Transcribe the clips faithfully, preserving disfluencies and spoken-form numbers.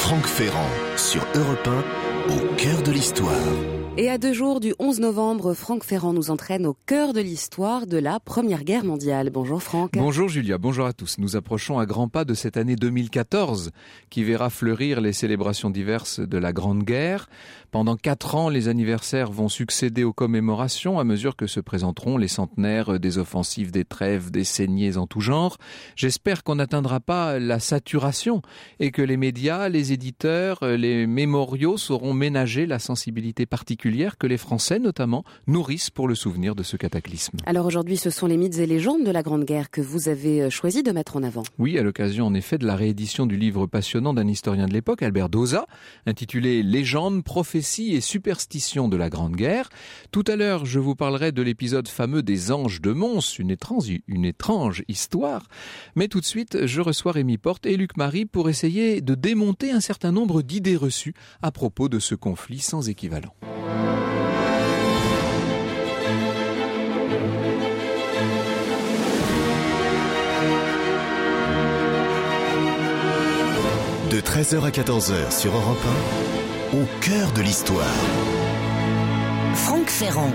Franck Ferrand sur Europe un, au cœur de l'histoire. Et à deux jours du onze novembre, Franck Ferrand nous entraîne au cœur de l'histoire de la Première Guerre mondiale. Bonjour Franck. Bonjour Julia, bonjour à tous. Nous approchons à grands pas de cette année deux mille quatorze qui verra fleurir les célébrations diverses de la Grande Guerre. Pendant quatre ans, les anniversaires vont succéder aux commémorations à mesure que se présenteront les centenaires des offensives, des trêves, des saignées en tout genre. J'espère qu'on n'atteindra pas la saturation et que les médias, les éditeurs, les mémoriaux sauront ménager la sensibilité particulière que les Français, notamment, nourrissent pour le souvenir de ce cataclysme. Alors aujourd'hui, ce sont les mythes et légendes de la Grande Guerre que vous avez choisi de mettre en avant. Oui, à l'occasion en effet de la réédition du livre passionnant d'un historien de l'époque, Albert Dauzat, intitulé « Légendes, prophéties et superstitions de la Grande Guerre ». Tout à l'heure, je vous parlerai de l'épisode fameux des Anges de Mons, une étrange, une étrange histoire. Mais tout de suite, je reçois Rémi Porte et Luc Marie pour essayer de démonter un certain nombre d'idées reçues à propos de ce conflit sans équivalent. De treize heures à quatorze heures sur Europe un, au cœur de l'histoire. Franck Ferrand.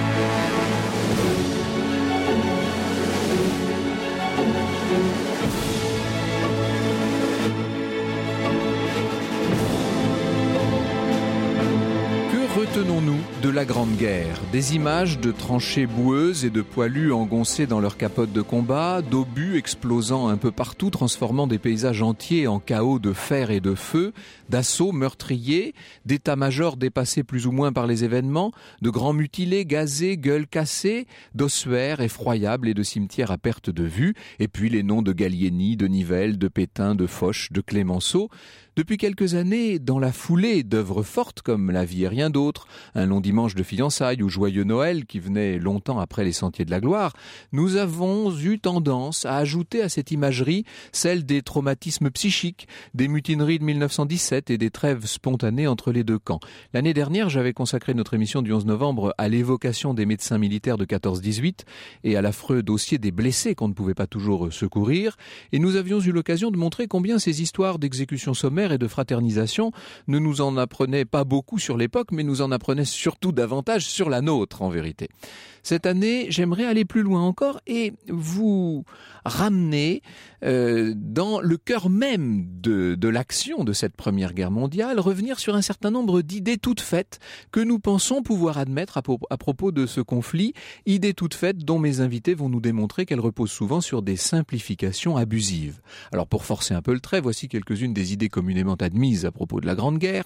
Retenons-nous de la Grande Guerre. Des images de tranchées boueuses et de poilus engoncés dans leurs capotes de combat, d'obus explosant un peu partout, transformant des paysages entiers en chaos de fer et de feu, d'assauts meurtriers, d'états-majors dépassés plus ou moins par les événements, de grands mutilés, gazés, gueules cassées, d'ossuaires effroyables et de cimetières à perte de vue, et puis les noms de Gallieni, de Nivelle, de Pétain, de Foch, de Clémenceau. Depuis quelques années, dans la foulée d'œuvres fortes comme La vie et rien d'autre, Un long dimanche de fiançailles ou Joyeux Noël qui venait longtemps après les Sentiers de la Gloire, nous avons eu tendance à ajouter à cette imagerie celle des traumatismes psychiques, des mutineries de mille neuf cent dix-sept et des trêves spontanées entre les deux camps. L'année dernière, j'avais consacré notre émission du onze novembre à l'évocation des médecins militaires de quatorze dix-huit et à l'affreux dossier des blessés qu'on ne pouvait pas toujours secourir, et nous avions eu l'occasion de montrer combien ces histoires d'exécution sommaire et de fraternisation ne nous en apprenaient pas beaucoup sur l'époque, mais nous en apprenaient surtout davantage sur la nôtre, en vérité. Cette année, j'aimerais aller plus loin encore et vous ramener euh, dans le cœur même de, de l'action de cette Première Guerre mondiale, revenir sur un certain nombre d'idées toutes faites que nous pensons pouvoir admettre à, po- à propos de ce conflit, idées toutes faites dont mes invités vont nous démontrer qu'elles reposent souvent sur des simplifications abusives. Alors pour forcer un peu le trait, voici quelques-unes des idées communément admises à propos de la Grande Guerre.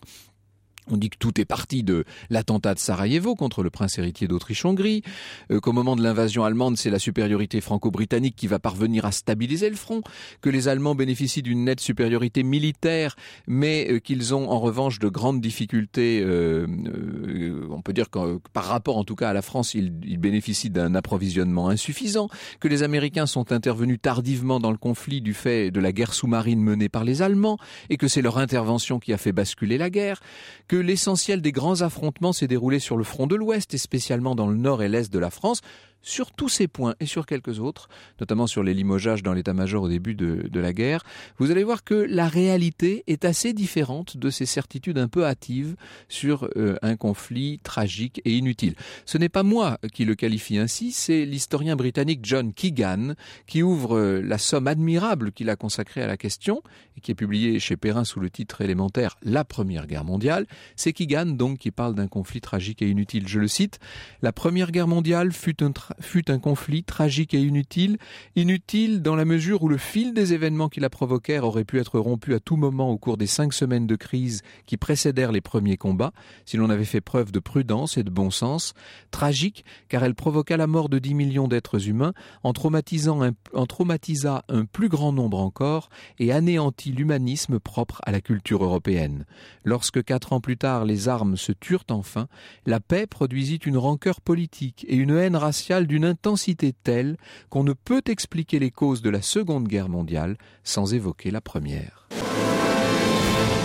On dit que tout est parti de l'attentat de Sarajevo contre le prince héritier d'Autriche-Hongrie, euh, qu'au moment de l'invasion allemande, c'est la supériorité franco-britannique qui va parvenir à stabiliser le front, que les Allemands bénéficient d'une nette supériorité militaire, mais euh, qu'ils ont en revanche de grandes difficultés, euh, euh, on peut dire que par rapport en tout cas à la France, ils, ils bénéficient d'un approvisionnement insuffisant, que les Américains sont intervenus tardivement dans le conflit du fait de la guerre sous-marine menée par les Allemands, et que c'est leur intervention qui a fait basculer la guerre, que l'essentiel des grands affrontements s'est déroulé sur le front de l'Ouest et spécialement dans le nord et l'est de la France. Sur tous ces points et sur quelques autres, notamment sur les limogeages dans l'état-major au début de, de la guerre, vous allez voir que la réalité est assez différente de ces certitudes un peu hâtives sur euh, un conflit tragique et inutile. Ce n'est pas moi qui le qualifie ainsi, c'est l'historien britannique John Keegan qui ouvre euh, la somme admirable qu'il a consacrée à la question et qui est publiée chez Perrin sous le titre élémentaire « La Première Guerre mondiale ». C'est Keegan donc qui parle d'un conflit tragique et inutile. Je le cite, « La Première Guerre mondiale fut un tra- fut un conflit tragique et inutile, inutile dans la mesure où le fil des événements qui la provoquèrent aurait pu être rompu à tout moment au cours des cinq semaines de crise qui précédèrent les premiers combats, si l'on avait fait preuve de prudence et de bon sens. Tragique, car elle provoqua la mort de dix millions d'êtres humains, en traumatisant un, en traumatisa un plus grand nombre encore, et anéantit l'humanisme propre à la culture européenne. Lorsque quatre ans plus tard les armes se turent enfin, la paix produisit une rancœur politique et une haine raciale d'une intensité telle qu'on ne peut expliquer les causes de la Seconde Guerre mondiale sans évoquer la Première. L'histoire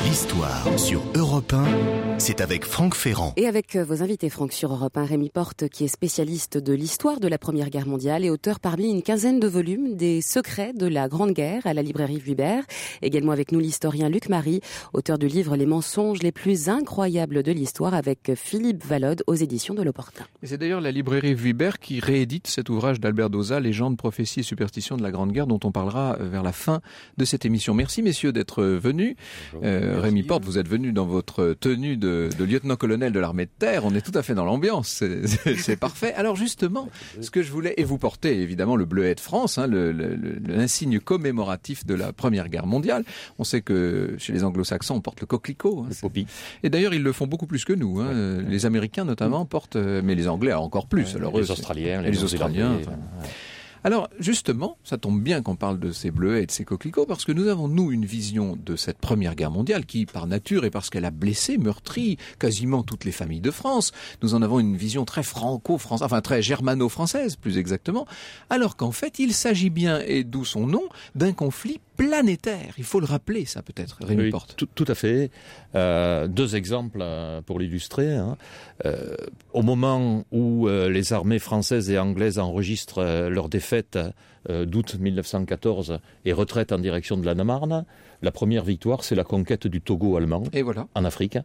l'histoire sur Europe un, c'est avec Franck Ferrand. Et avec vos invités, Franck, sur Europe un, Rémi Porte, qui est spécialiste de l'histoire de la Première Guerre mondiale et auteur parmi une quinzaine de volumes des secrets de la Grande Guerre à la librairie Vuibert. Également avec nous l'historien Luc Marie, auteur du livre Les mensonges les plus incroyables de l'histoire avec Philippe Valode aux éditions de l'Opportun. Et c'est d'ailleurs la librairie Vuibert qui réédite cet ouvrage d'Albert Dauzat, Légendes, prophéties et superstitions de la Grande Guerre, dont on parlera vers la fin de cette émission. Merci messieurs d'être venus. Euh, Rémi Porte, vous êtes venu dans votre tenue de, de lieutenant-colonel de l'armée de terre. On est tout à fait dans l'ambiance, c'est, c'est, c'est parfait. Alors justement, ce que je voulais, et vous portez évidemment le bleuet de France, hein, le, le, le, l'insigne commémoratif de la Première Guerre mondiale. On sait que chez les anglo-saxons, on porte le coquelicot. Hein, le poppy. Et d'ailleurs, ils le font beaucoup plus que nous. Hein. Ouais. Les Américains notamment ouais. portent, mais les Anglais encore plus. Ouais, alors les eux, Australiens, les, les Australiens. Enfin, ouais. Alors, justement, ça tombe bien qu'on parle de ces bleuets et de ces coquelicots, parce que nous avons, nous, une vision de cette Première Guerre mondiale qui, par nature et parce qu'elle a blessé, meurtri quasiment toutes les familles de France, nous en avons une vision très franco-française, enfin très germano-française, plus exactement, alors qu'en fait, il s'agit bien, et d'où son nom, d'un conflit planétaire. Il faut le rappeler, ça, peut-être, Rémi oui, Porte. Tout, tout à fait. Euh, deux exemples euh, pour l'illustrer. Hein. Euh, au moment où euh, les armées françaises et anglaises enregistrent euh, leur défaite euh, d'août mille neuf cent quatorze et retraite en direction de la Marne, la première victoire, c'est la conquête du Togo allemand, et voilà. En Afrique.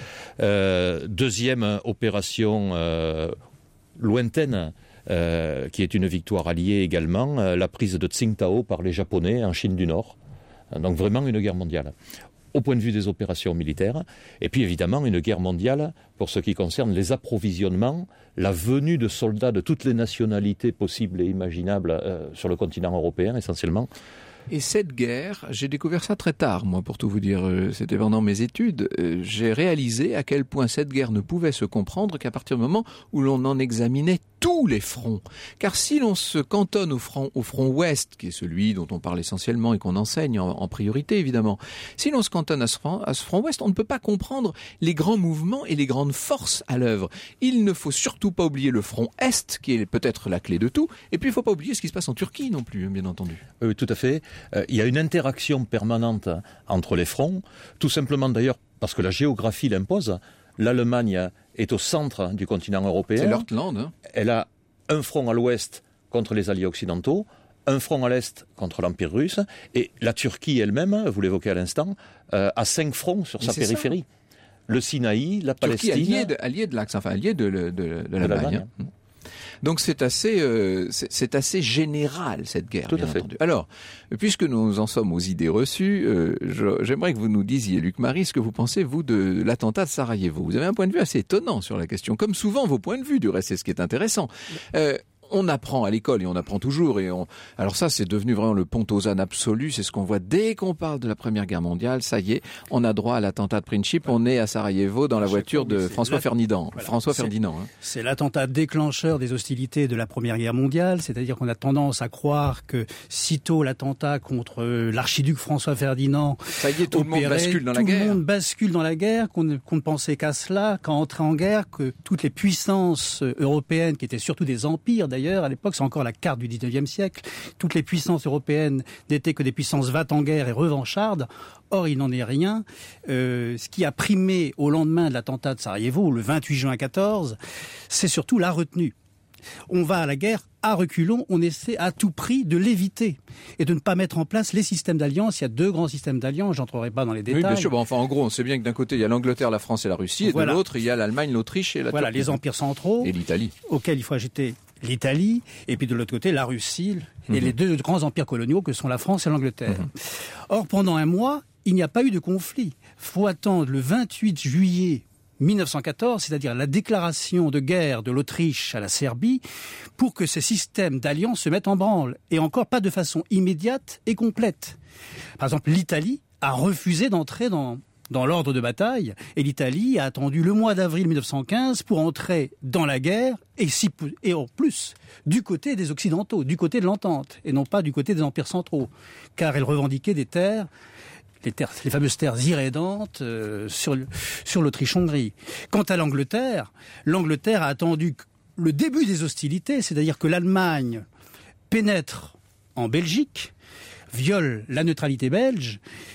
Euh, deuxième opération euh, lointaine, Euh, qui est une victoire alliée également, euh, la prise de Tsingtao par les Japonais en Chine du Nord. Donc vraiment une guerre mondiale, au point de vue des opérations militaires. Et puis évidemment une guerre mondiale pour ce qui concerne les approvisionnements, la venue de soldats de toutes les nationalités possibles et imaginables euh, sur le continent européen essentiellement. Et cette guerre, j'ai découvert ça très tard, moi, pour tout vous dire, c'était pendant mes études, j'ai réalisé à quel point cette guerre ne pouvait se comprendre qu'à partir du moment où l'on en examinait tous les fronts. Car si l'on se cantonne au front, au front ouest, qui est celui dont on parle essentiellement et qu'on enseigne en, en priorité, évidemment, si l'on se cantonne à ce, front, à ce front ouest, on ne peut pas comprendre les grands mouvements et les grandes forces à l'œuvre. Il ne faut surtout pas oublier le front est, qui est peut-être la clé de tout, et puis il ne faut pas oublier ce qui se passe en Turquie non plus, bien entendu. Oui, tout à fait. Euh, il y a une interaction permanente entre les fronts, tout simplement d'ailleurs parce que la géographie l'impose. L'Allemagne est au centre du continent européen. C'est l'Ortland. Hein. Elle a un front à l'ouest contre les alliés occidentaux, un front à l'est contre l'Empire russe, et la Turquie elle-même, vous l'évoquez à l'instant, euh, a cinq fronts sur Mais sa périphérie. Ça. Le Sinaï, la Turquie, Palestine... allié de, allié de l'Axe, enfin allié de, de, de, de l'Allemagne. Hein. Donc c'est assez, euh, c'est, c'est assez général cette guerre, Tout bien à fait. entendu. Alors, puisque nous en sommes aux idées reçues, euh, je, j'aimerais que vous nous disiez, Luc Marie, ce que vous pensez, vous, de l'attentat de Sarajevo. Vous avez un point de vue assez étonnant sur la question, comme souvent vos points de vue, du reste, c'est ce qui est intéressant. Euh, On apprend à l'école et on apprend toujours. Et on... Alors ça, c'est devenu vraiment le Pontosane absolu. C'est ce qu'on voit dès qu'on parle de la Première Guerre mondiale. Ça y est, on a droit à l'attentat de Princip. On est à Sarajevo dans la voiture de François Ferdinand. Voilà. François c'est, Ferdinand. Hein. C'est l'attentat déclencheur des hostilités de la Première Guerre mondiale. C'est-à-dire qu'on a tendance à croire que sitôt l'attentat contre l'archiduc François Ferdinand, ça y est, tout opérait, le monde bascule dans la tout guerre. Tout le monde bascule dans la guerre. Qu'on ne, qu'on ne pensait qu'à cela, qu'à entrer en guerre, que toutes les puissances européennes, qui étaient surtout des empires d'ailleurs à l'époque, c'est encore la carte du dix-neuvième siècle. Toutes les puissances européennes n'étaient que des puissances va-t-en-guerre et revanchardes. Or, il n'en est rien. Euh, ce qui a primé au lendemain de l'attentat de Sarajevo, le vingt-huit juin quatorze, c'est surtout la retenue. On va à la guerre à reculons, on essaie à tout prix de l'éviter et de ne pas mettre en place les systèmes d'alliance. Il y a deux grands systèmes d'alliance, j'entrerai pas dans les détails. Oui, bien sûr. Bon, enfin, en gros, on sait bien que d'un côté, il y a l'Angleterre, la France et la Russie, et voilà. De l'autre, il y a l'Allemagne, l'Autriche et la Voilà, Turquie. les empires centraux. Et l'Italie. Auxquels il faut ajouter l'Italie, et puis de l'autre côté, la Russie, et mmh. les deux grands empires coloniaux que sont la France et l'Angleterre. Mmh. Or, pendant un mois, il n'y a pas eu de conflit. Faut attendre le vingt-huit juillet mille neuf cent quatorze, c'est-à-dire la déclaration de guerre de l'Autriche à la Serbie, pour que ces systèmes d'alliance se mettent en branle, et encore pas de façon immédiate et complète. Par exemple, l'Italie a refusé d'entrer dans, dans l'ordre de bataille, et l'Italie a attendu le mois d'avril mille neuf cent quinze pour entrer dans la guerre, et, si, et en plus, du côté des Occidentaux, du côté de l'Entente, et non pas du côté des empires centraux, car elle revendiquait des terres Les, terres, les fameuses terres irrédentes euh, sur, sur l'Autriche-Hongrie. Quant à l'Angleterre, l'Angleterre a attendu le début des hostilités, c'est-à-dire que l'Allemagne pénètre en Belgique, viole la neutralité belge,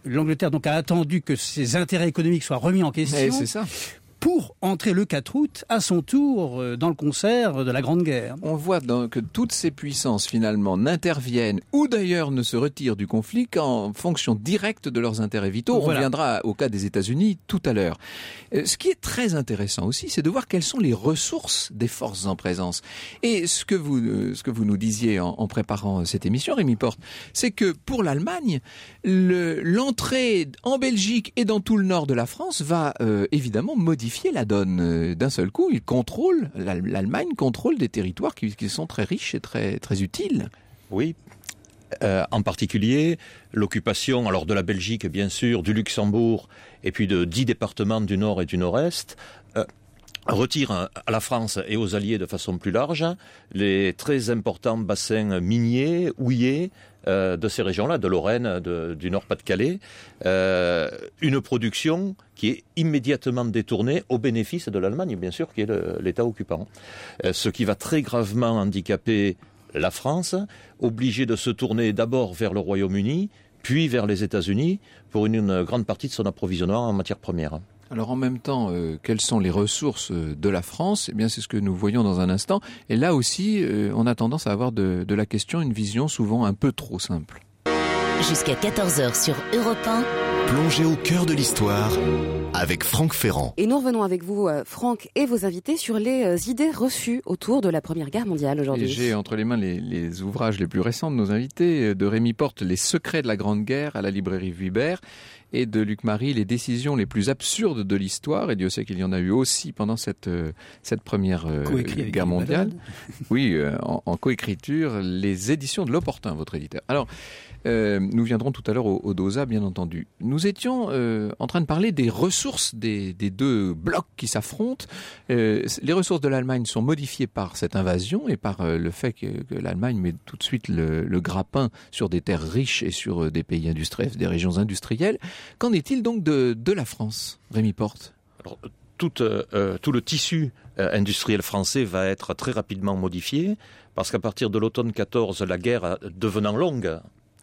l'Angleterre donc a attendu que ses intérêts économiques soient remis en question. Et c'est ça. Pour entrer le quatre août, à son tour, dans le concert de la Grande Guerre. On voit donc que toutes ces puissances, finalement, n'interviennent ou d'ailleurs ne se retirent du conflit qu'en fonction directe de leurs intérêts vitaux. Voilà. On reviendra au cas des États-Unis tout à l'heure. Ce qui est très intéressant aussi, c'est de voir quelles sont les ressources des forces en présence. Et ce que vous, ce que vous nous disiez en, en préparant cette émission, Rémi Porte, c'est que pour l'Allemagne, le, l'entrée en Belgique et dans tout le nord de la France va euh, évidemment modifier la donne. D'un seul coup, il contrôle, l'Allemagne contrôle des territoires qui, qui sont très riches et très, très utiles. Oui, euh, en particulier l'occupation alors de la Belgique, bien sûr, du Luxembourg, et puis de dix départements du Nord et du Nord-Est, euh, retire à la France et aux Alliés de façon plus large les très importants bassins miniers, houillers, Euh, de ces régions-là, de Lorraine, de, du Nord-Pas-de-Calais, euh, une production qui est immédiatement détournée au bénéfice de l'Allemagne, bien sûr, qui est le, l'État occupant. Euh, ce qui va très gravement handicaper la France, obligée de se tourner d'abord vers le Royaume-Uni, puis vers les États-Unis, pour une, une grande partie de son approvisionnement en matières premières. Alors en même temps, euh, quelles sont les ressources de la France ? Eh bien, c'est ce que nous voyons dans un instant. Et là aussi, euh, on a tendance à avoir de, de la question une vision souvent un peu trop simple. Jusqu'à quatorze heures sur Europe un. Plongez au cœur de l'histoire avec Franck Ferrand. Et nous revenons avec vous, Franck, et vos invités sur les idées reçues autour de la Première Guerre mondiale aujourd'hui. Et j'ai entre les mains les, les ouvrages les plus récents de nos invités, de Rémi Porte, Les secrets de la Grande Guerre à la librairie Vuibert, et de Luc Marie, Les décisions les plus absurdes de l'histoire, et Dieu sait qu'il y en a eu aussi pendant cette, cette Première euh, Guerre mondiale. Oui, euh, en, en coécriture, les éditions de l'Opportun, votre éditeur. Alors, Euh, nous viendrons tout à l'heure au, au DOSA, bien entendu. Nous étions euh, en train de parler des ressources des, des deux blocs qui s'affrontent. Euh, les ressources de l'Allemagne sont modifiées par cette invasion et par euh, le fait que, que l'Allemagne met tout de suite le, le grappin sur des terres riches et sur euh, des pays industriels, des régions industrielles. Qu'en est-il donc de, de la France, Rémi Porte ? Alors, tout, euh, tout le tissu euh, industriel français va être très rapidement modifié, parce qu'à partir de l'automne quatorze, la guerre devenant longue,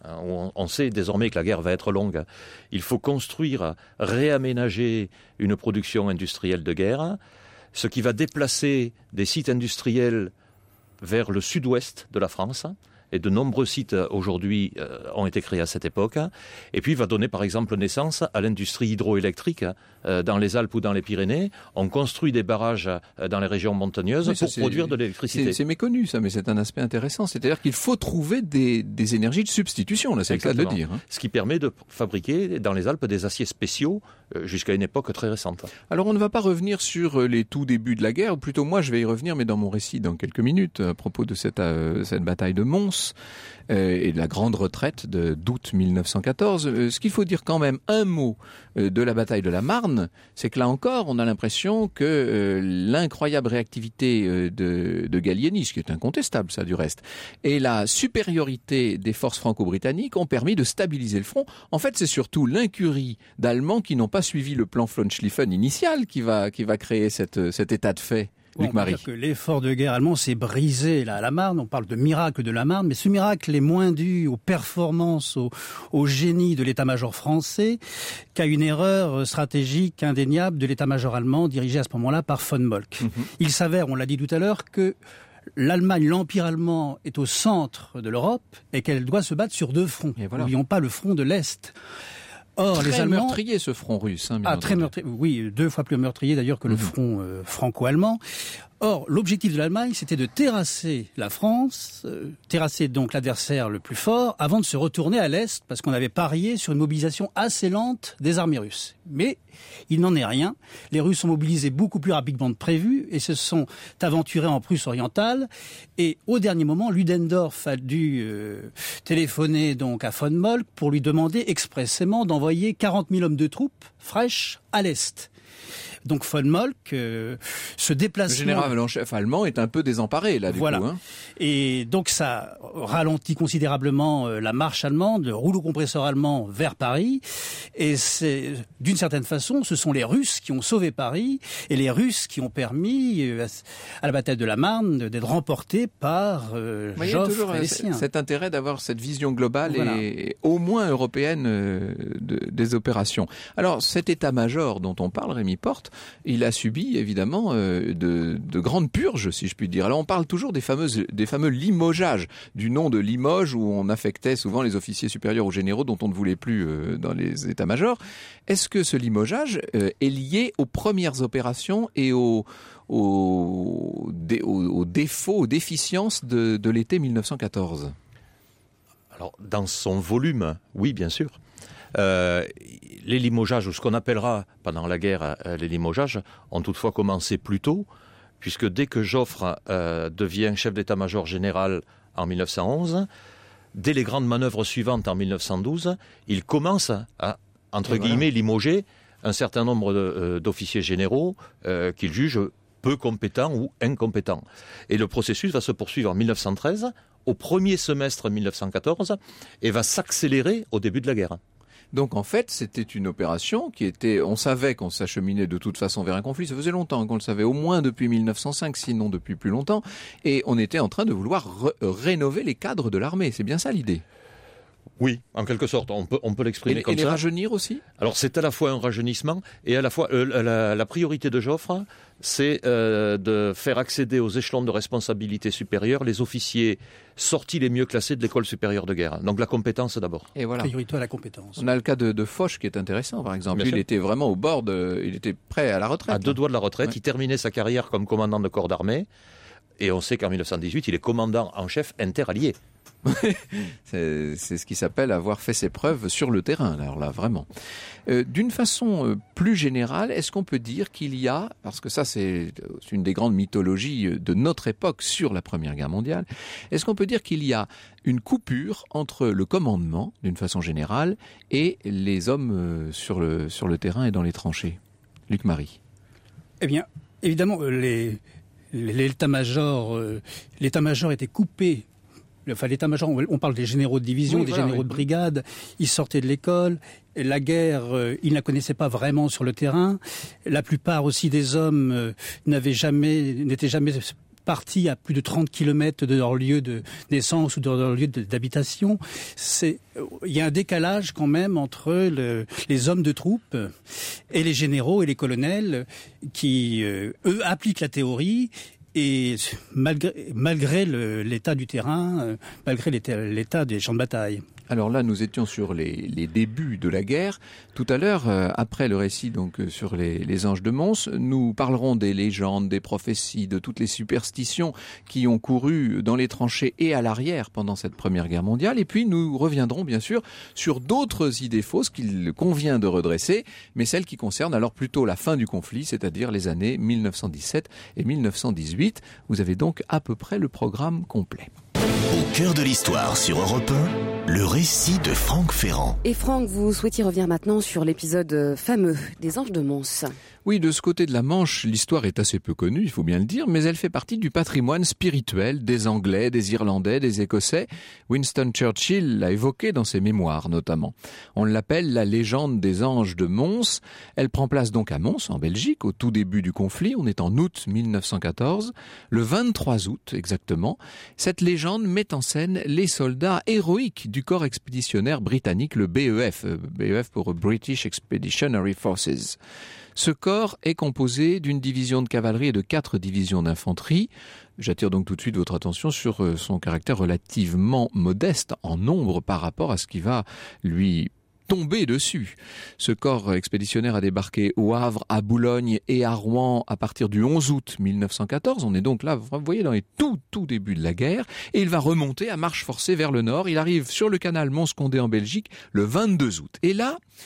on sait désormais que la guerre va être longue. Il faut construire, réaménager une production industrielle de guerre, ce qui va déplacer des sites industriels vers le sud-ouest de la France. Et de nombreux sites aujourd'hui euh, ont été créés à cette époque. Et puis va donner par exemple naissance à l'industrie hydroélectrique euh, dans les Alpes ou dans les Pyrénées. On construit des barrages euh, dans les régions montagneuses oui, ça, pour produire de l'électricité. C'est, c'est méconnu ça, mais c'est un aspect intéressant. C'est-à-dire qu'il faut trouver des, des énergies de substitution, là, c'est Exactement. le cas de le dire. Hein. Ce qui permet de fabriquer dans les Alpes des aciers spéciaux euh, jusqu'à une époque très récente. Alors on ne va pas revenir sur les tout débuts de la guerre, plutôt moi je vais y revenir, mais dans mon récit dans quelques minutes, à propos de cette, euh, cette bataille de Mons. Euh, et de la grande retraite de, d'août mille neuf cent quatorze. Euh, ce qu'il faut dire quand même un mot euh, de la bataille de la Marne, c'est que là encore, on a l'impression que euh, l'incroyable réactivité euh, de, de Gallieni, ce qui est incontestable ça du reste, et la supériorité des forces franco-britanniques ont permis de stabiliser le front. En fait, c'est surtout l'incurie d'Allemands qui n'ont pas suivi le plan von Schlieffen initial qui va, qui va créer cette, cet état de fait. Bon, on peut dire que l'effort de guerre allemand s'est brisé là à la Marne. On parle de miracle de la Marne, mais ce miracle est moins dû aux performances, au, au génie de l'état-major français qu'à une erreur stratégique indéniable de l'état-major allemand dirigé à ce moment-là par von Moltke. Mm-hmm. Il s'avère, on l'a dit tout à l'heure, que l'Allemagne, l'Empire allemand est au centre de l'Europe et qu'elle doit se battre sur deux fronts. Voilà. N'oublions pas le front de l'Est. Or, très les Allemands... meurtrier ce front russe. Hein, ah, très meurtrier. Oui, deux fois plus meurtrier d'ailleurs que mmh. le front euh, franco-allemand. Or, l'objectif de l'Allemagne, c'était de terrasser la France, euh, terrasser donc l'adversaire le plus fort, avant de se retourner à l'Est, parce qu'on avait parié sur une mobilisation assez lente des armées russes. Mais il n'en est rien. Les Russes sont mobilisés beaucoup plus rapidement que prévu et se sont aventurés en Prusse orientale. Et au dernier moment, Ludendorff a dû euh, téléphoner donc à von Moltke pour lui demander expressément d'envoyer quarante mille hommes de troupes fraîches à l'Est. Donc von Moltke, euh, ce déplacement... Le général en chef allemand est un peu désemparé, là, du voilà. coup. Hein. Et donc ça ralentit considérablement euh, la marche allemande, le rouleau compresseur allemand vers Paris. Et c'est, d'une certaine façon, ce sont les Russes qui ont sauvé Paris et les Russes qui ont permis euh, à la bataille de la Marne d'être remportés par euh, Oui, Joffre toujours et les siens. cet intérêt d'avoir cette vision globale Voilà. et au moins européenne euh, de, des opérations. Alors cet état-major dont on parle, Rémi Porte, il a subi évidemment euh, de, de grandes purges, si je puis dire. Alors on parle toujours des fameuses, des fameux limogeages, du nom de Limoges où on affectait souvent les officiers supérieurs aux généraux dont on ne voulait plus euh, dans les états-majors. Est-ce que ce limogeage euh, est lié aux premières opérations et aux Aux, dé, aux, aux défauts, aux déficiences de, de l'été mille neuf cent quatorze? Alors, dans son volume, oui, bien sûr. Euh, les limogeages, ou ce qu'on appellera pendant la guerre euh, les limogeages, ont toutefois commencé plus tôt, puisque dès que Joffre euh, devient chef d'état-major général en mille neuf cent onze, dès les grandes manœuvres suivantes en mille neuf cent douze, il commence à, entre Et guillemets, voilà. limoger un certain nombre de, euh, d'officiers généraux euh, qu'il juge peu compétents ou incompétents. Et le processus va se poursuivre en mille neuf cent treize, au premier semestre mille neuf cent quatorze, et va s'accélérer au début de la guerre. Donc en fait, c'était une opération qui était... On savait qu'on s'acheminait de toute façon vers un conflit. Ça faisait longtemps qu'on le savait, au moins depuis mille neuf cent cinq, sinon depuis plus longtemps. Et on était en train de vouloir re- rénover les cadres de l'armée. C'est bien ça l'idée? Oui, en quelque sorte, on peut, on peut l'exprimer et, comme et les ça. rajeunir aussi? Alors c'est à la fois un rajeunissement et à la fois euh, la, la priorité de Joffre, c'est euh, de faire accéder aux échelons de responsabilité supérieure les officiers sortis les mieux classés de l'école supérieure de guerre. Donc la compétence d'abord. Et voilà. Priorité à la compétence. On a le cas de, de Foch qui est intéressant, par exemple. Bien il sûr. était vraiment au bord de, il était prêt à la retraite. À deux doigts de la retraite, ouais. Il terminait sa carrière comme commandant de corps d'armée. Et on sait qu'en mille neuf cent dix-huit, il est commandant en chef interallié. c'est, c'est ce qui s'appelle avoir fait ses preuves sur le terrain, alors là, vraiment. Euh, d'une façon euh, plus générale, est-ce qu'on peut dire qu'il y a, parce que ça c'est une des grandes mythologies de notre époque sur la Première Guerre mondiale, est-ce qu'on peut dire qu'il y a une coupure entre le commandement, d'une façon générale, et les hommes euh, sur le, sur le terrain et dans les tranchées? Luc Marie. Eh bien, évidemment, les, les, l'état-major, euh, l'état-major était coupé. Enfin, l'état-major, on parle des généraux de division, oui, des voilà, généraux oui. de brigade. Ils sortaient de l'école. Et la guerre, euh, ils ne la connaissaient pas vraiment sur le terrain. La plupart aussi des hommes euh, n'avaient jamais, n'étaient jamais partis à plus de trente kilomètres de leur lieu de naissance ou de leur lieu de, d'habitation. C'est, il y a un décalage quand même entre le, les hommes de troupe et les généraux et les colonels qui, euh, eux, appliquent la théorie. Et malgré, malgré le, l'état du terrain, euh, malgré l'état, l'état des champs de bataille. Alors là, nous étions sur les, les débuts de la guerre. Tout à l'heure, euh, après le récit donc euh, sur les, les anges de Mons, nous parlerons des légendes, des prophéties, de toutes les superstitions qui ont couru dans les tranchées et à l'arrière pendant cette Première Guerre mondiale. Et puis nous reviendrons bien sûr sur d'autres idées fausses qu'il convient de redresser, mais celles qui concernent alors plutôt la fin du conflit, c'est-à-dire les années mille neuf cent dix-sept et mille neuf cent dix-huit. Vous avez donc à peu près le programme complet. Au cœur de l'histoire sur Europe un, le récit de Franck Ferrand. Et Franck, vous souhaitiez revenir maintenant sur l'épisode fameux des Anges de Mons. Oui, de ce côté de la Manche, l'histoire est assez peu connue, il faut bien le dire, mais elle fait partie du patrimoine spirituel des Anglais, des Irlandais, des Écossais. Winston Churchill l'a évoqué dans ses mémoires notamment. On l'appelle la légende des Anges de Mons. Elle prend place donc à Mons, en Belgique, au tout début du conflit. On est en août mille neuf cent quatorze, le vingt-trois août exactement. Cette légende met en scène les soldats héroïques du corps expéditionnaire britannique, le B E F, B E F pour British Expeditionary Forces. Ce corps est composé d'une division de cavalerie et de quatre divisions d'infanterie. J'attire donc tout de suite votre attention sur son caractère relativement modeste en nombre par rapport à ce qui va lui tomber dessus. Ce corps expéditionnaire a débarqué au Havre, à Boulogne et à Rouen à partir du onze août mille neuf cent quatorze. On est donc là, vous voyez, dans les tout, tout débuts de la guerre. Et il va remonter à marche forcée vers le nord. Il arrive sur le canal Mons-Condé en Belgique le vingt-deux août. Et là,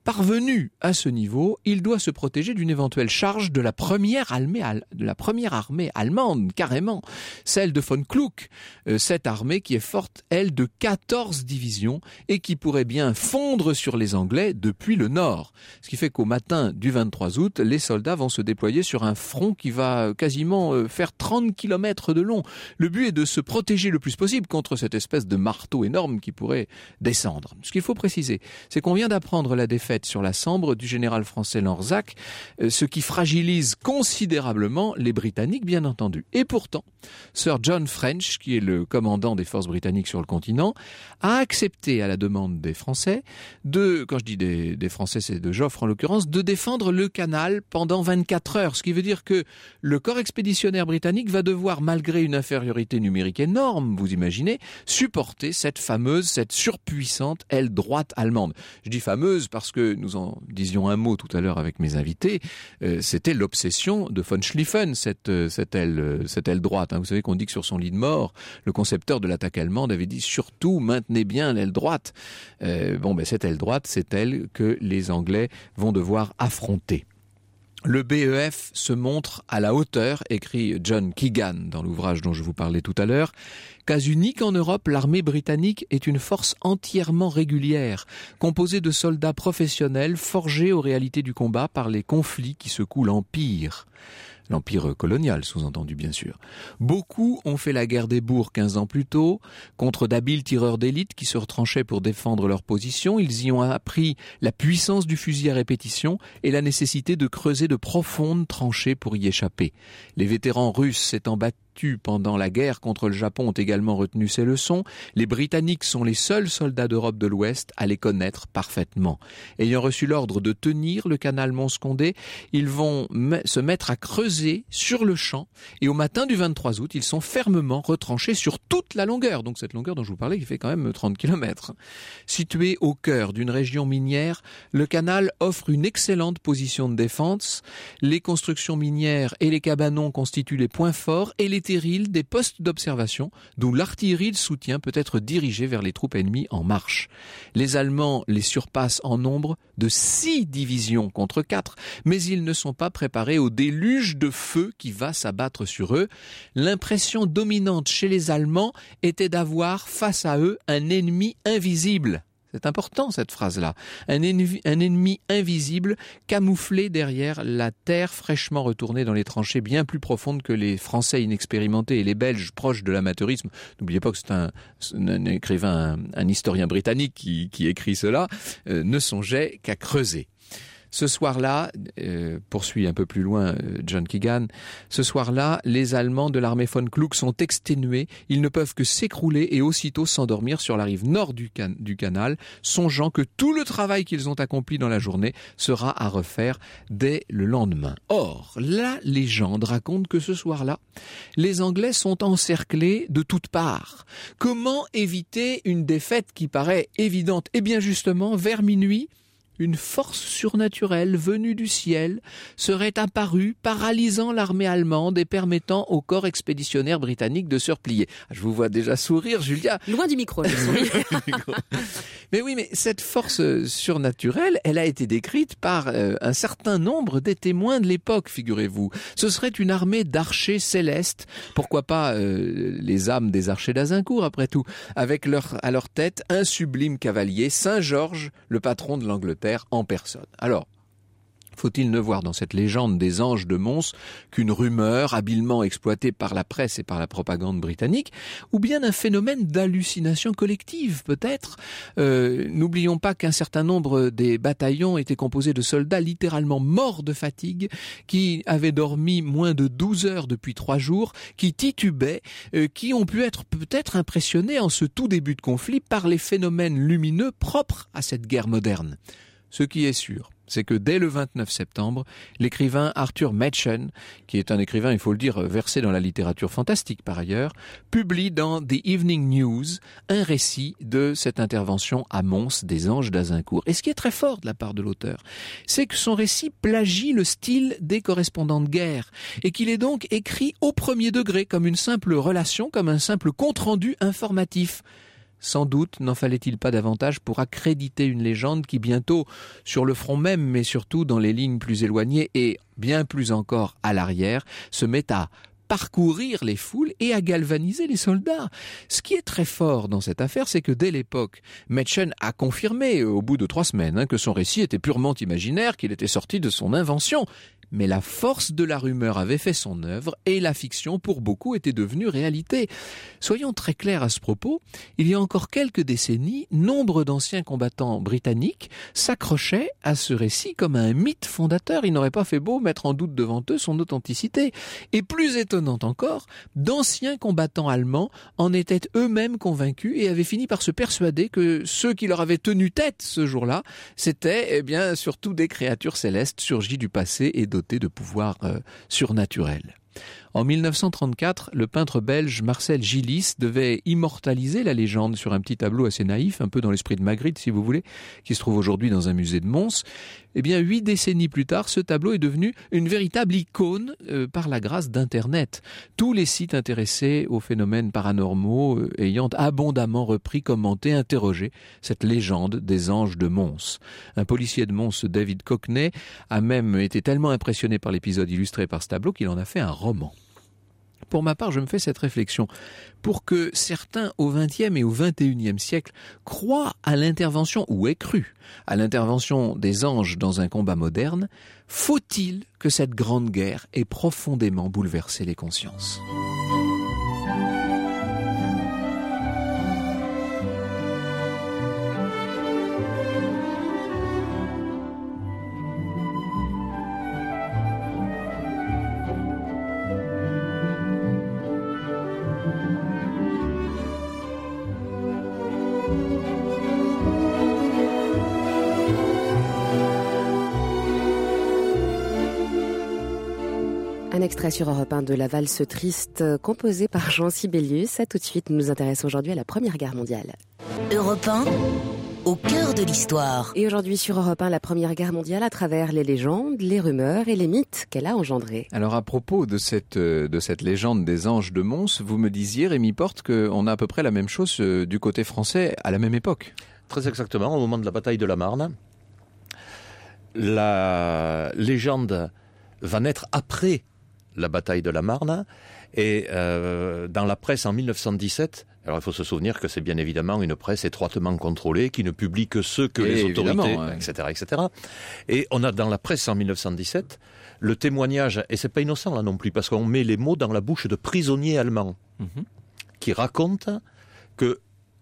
Parvenu à ce niveau, il doit se protéger d'une éventuelle charge de la première armée, de la première armée allemande, carrément, celle de von Kluck, euh, cette armée qui est forte, elle, de quatorze divisions et qui pourrait bien fondre sur les Anglais depuis le nord. Ce qui fait qu'au matin du vingt-trois août, les soldats vont se déployer sur un front qui va quasiment euh, faire trente kilomètres de long. Le but est de se protéger le plus possible contre cette espèce de marteau énorme qui pourrait descendre. Ce qu'il faut préciser, c'est qu'on vient d'apprendre la défaite sur la Sambre du général français Lanzac, ce qui fragilise considérablement les Britanniques, bien entendu. Et pourtant, Sir John French, qui est le commandant des forces britanniques sur le continent, a accepté à la demande des Français, de, quand je dis des, des Français, c'est de Joffre en l'occurrence, de défendre le canal pendant vingt-quatre heures, ce qui veut dire que le corps expéditionnaire britannique va devoir, malgré une infériorité numérique énorme, vous imaginez, supporter cette fameuse, cette surpuissante aile droite allemande. Je dis fameuse parce que nous en disions un mot tout à l'heure avec mes invités, euh, c'était l'obsession de von Schlieffen, cette, euh, cette, aile, euh, cette aile droite. Hein. Vous savez qu'on dit que sur son lit de mort, le concepteur de l'attaque allemande avait dit surtout maintenez bien l'aile droite. Euh, bon, ben cette aile droite, c'est elle que les Anglais vont devoir affronter. Le B E F se montre à la hauteur, écrit John Keegan dans l'ouvrage dont je vous parlais tout à l'heure. Cas unique en Europe, l'armée britannique est une force entièrement régulière, composée de soldats professionnels forgés aux réalités du combat par les conflits qui secouent l'Empire. L'Empire colonial, sous-entendu bien sûr. Beaucoup ont fait la guerre des bourgs quinze ans plus tôt, contre d'habiles tireurs d'élite qui se retranchaient pour défendre leur position. Ils y ont appris la puissance du fusil à répétition et la nécessité de creuser de profondes tranchées pour y échapper. Les vétérans russes s'étant battus pendant la guerre contre le Japon ont également retenu ces leçons. Les Britanniques sont les seuls soldats d'Europe de l'Ouest à les connaître parfaitement. Ayant reçu l'ordre de tenir le canal Mons-Condé, ils vont se mettre à creuser sur le champ et au matin du vingt-trois août, ils sont fermement retranchés sur toute la longueur. Donc cette longueur dont je vous parlais qui fait quand même trente kilomètres. Situé au cœur d'une région minière, le canal offre une excellente position de défense. Les constructions minières et les cabanons constituent les points forts et les terrils des postes d'observation d'où l'artillerie de soutien peut être dirigée vers les troupes ennemies en marche. Les Allemands les surpassent en nombre de six divisions contre quatre, mais ils ne sont pas préparés au déluge de feu qui va s'abattre sur eux. L'impression dominante chez les Allemands était d'avoir face à eux un ennemi invisible. C'est important cette phrase-là. Un ennemi, un ennemi invisible camouflé derrière la terre fraîchement retournée dans les tranchées bien plus profondes que les Français inexpérimentés et les Belges proches de l'amateurisme. N'oubliez pas que c'est un, un écrivain, un, un historien britannique qui, qui écrit cela, euh, ne songeait qu'à creuser. Ce soir-là, euh, poursuit un peu plus loin euh, John Keegan, ce soir-là, les Allemands de l'armée von Kluck sont exténués, ils ne peuvent que s'écrouler et aussitôt s'endormir sur la rive nord du, can- du canal, songeant que tout le travail qu'ils ont accompli dans la journée sera à refaire dès le lendemain. Or, la légende raconte que ce soir-là, les Anglais sont encerclés de toutes parts. Comment éviter une défaite qui paraît évidente ? Eh bien justement, vers minuit, une force surnaturelle venue du ciel serait apparue, paralysant l'armée allemande et permettant au corps expéditionnaire britannique de se replier. Je vous vois déjà sourire, Julia. Loin du micro, je souris. Mais oui, mais cette force surnaturelle, elle a été décrite par euh, un certain nombre des témoins de l'époque, figurez-vous. Ce serait une armée d'archers célestes, pourquoi pas euh, les âmes des archers d'Azincourt, après tout, avec leur, à leur tête un sublime cavalier, Saint Georges, le patron de l'Angleterre, en personne. Alors, faut-il ne voir dans cette légende des anges de Mons qu'une rumeur habilement exploitée par la presse et par la propagande britannique, ou bien un phénomène d'hallucination collective peut-être ? euh, N'oublions pas qu'un certain nombre des bataillons étaient composés de soldats littéralement morts de fatigue, qui avaient dormi moins de douze heures depuis trois jours, qui titubaient, euh, qui ont pu être peut-être impressionnés en ce tout début de conflit par les phénomènes lumineux propres à cette guerre moderne. Ce qui est sûr, c'est que dès le vingt-neuf septembre, l'écrivain Arthur Machen, qui est un écrivain, il faut le dire, versé dans la littérature fantastique par ailleurs, publie dans The Evening News un récit de cette intervention à Mons des Anges d'Azincourt. Et ce qui est très fort de la part de l'auteur, c'est que son récit plagie le style des correspondants de guerre et qu'il est donc écrit au premier degré, comme une simple relation, comme un simple compte-rendu informatif. sans doute n'en fallait-il pas davantage pour accréditer une légende qui bientôt, sur le front même, mais surtout dans les lignes plus éloignées et bien plus encore à l'arrière, se met à parcourir les foules et à galvaniser les soldats. Ce qui est très fort dans cette affaire, c'est que dès l'époque, Mädchen a confirmé, au bout de trois semaines, hein, que son récit était purement imaginaire, qu'il était sorti de son invention. Mais la force de la rumeur avait fait son œuvre et la fiction, pour beaucoup, était devenue réalité. Soyons très clairs à ce propos, il y a encore quelques décennies, nombre d'anciens combattants britanniques s'accrochaient à ce récit comme à un mythe fondateur. Il n'aurait pas fait beau mettre en doute devant eux son authenticité. Et plus étonnant encore, d'anciens combattants allemands en étaient eux-mêmes convaincus et avaient fini par se persuader que ceux qui leur avaient tenu tête ce jour-là, c'était eh bien surtout des créatures célestes surgies du passé et dotées de pouvoirs euh, surnaturels. En mille neuf cent trente-quatre, le peintre belge Marcel Gillis devait immortaliser la légende sur un petit tableau assez naïf, un peu dans l'esprit de Magritte si vous voulez, qui se trouve aujourd'hui dans un musée de Mons. Eh bien, huit décennies plus tard, ce tableau est devenu une véritable icône euh, par la grâce d'Internet. Tous les sites intéressés aux phénomènes paranormaux euh, ayant abondamment repris, commenté, interrogé cette légende des anges de Mons. Un policier de Mons, David Cockney, a même été tellement impressionné par l'épisode illustré par ce tableau qu'il en a fait un roman. Pour ma part, je me fais cette réflexion. Pour que certains au vingtième et au vingt et unième siècle croient à l'intervention, ou aient cru, à l'intervention des anges dans un combat moderne, faut-il que cette grande guerre ait profondément bouleversé les consciences ? Un extrait sur Europe un de la valse triste composée par Jean Sibelius. À tout de suite, nous nous intéressons aujourd'hui à la Première Guerre mondiale. Europe un, au cœur de l'histoire. Et aujourd'hui sur Europe un, la Première Guerre mondiale à travers les légendes, les rumeurs et les mythes qu'elle a engendrés. Alors à propos de cette, de cette légende des anges de Mons, vous me disiez, Rémi Porte, qu'on a à peu près la même chose du côté français à la même époque. Très exactement, au moment de la bataille de la Marne. La légende va naître après la bataille de la Marne, et euh, dans la presse en mille neuf cent dix-sept, alors il faut se souvenir que c'est bien évidemment une presse étroitement contrôlée, qui ne publie que ce que et les autorités, ouais. et cetera, et cetera. Et on a dans la presse en mille neuf cent dix-sept le témoignage, et c'est pas innocent là non plus, parce qu'on met les mots dans la bouche de prisonniers allemands, mm-hmm. qui racontent que